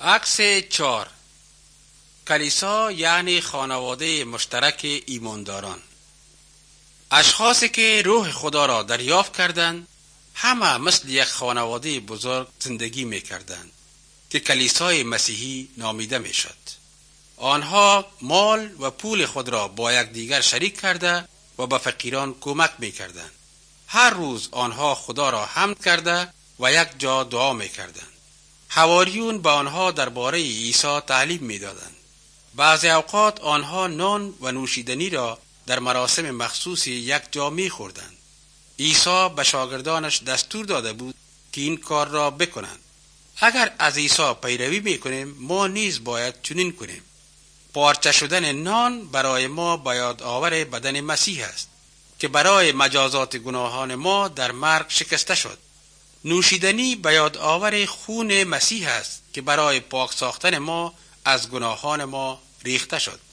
عکس 4. کلیسا یعنی خانواده مشترک ایمانداران. اشخاصی که روح خدا را دریافت کردند همه مثل یک خانواده بزرگ زندگی می‌کردند که کلیسای مسیحی نامیده می‌شد. آنها مال و پول خود را با یکدیگر شریک کرده و به فقیران کمک می‌کردند. هر روز آنها خدا را حمد کرده و یک جا دعا می‌کردند. حواریون به آنها درباره عیسی تعلیم می‌دادند. بعضی اوقات آنها نان و نوشیدنی را در مراسم مخصوصی یک جا می‌خوردند. عیسی به شاگردانش دستور داده بود که این کار را بکنند. اگر از عیسی پیروی می‌کنیم ما نیز باید چنین کنیم. پارچه شدن نان برای ما به یادآور بدن مسیح است که برای مجازات گناهان ما در مرگ شکسته شد. نوشیدنی به یادآور خون مسیح است که برای پاک ساختن ما از گناهان ما ریخته شد.